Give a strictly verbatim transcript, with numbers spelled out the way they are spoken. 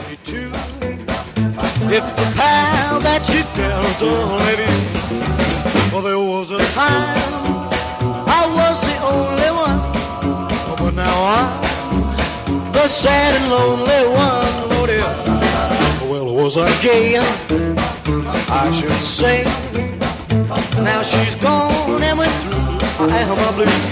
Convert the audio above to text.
me too. If the pal that you girls don't let you. Well, there was a time I was the only one, but now I'm the sad and lonely one. Lord, yeah. Well, was I gay? I should say. Now she's gone and went through. I am a blue.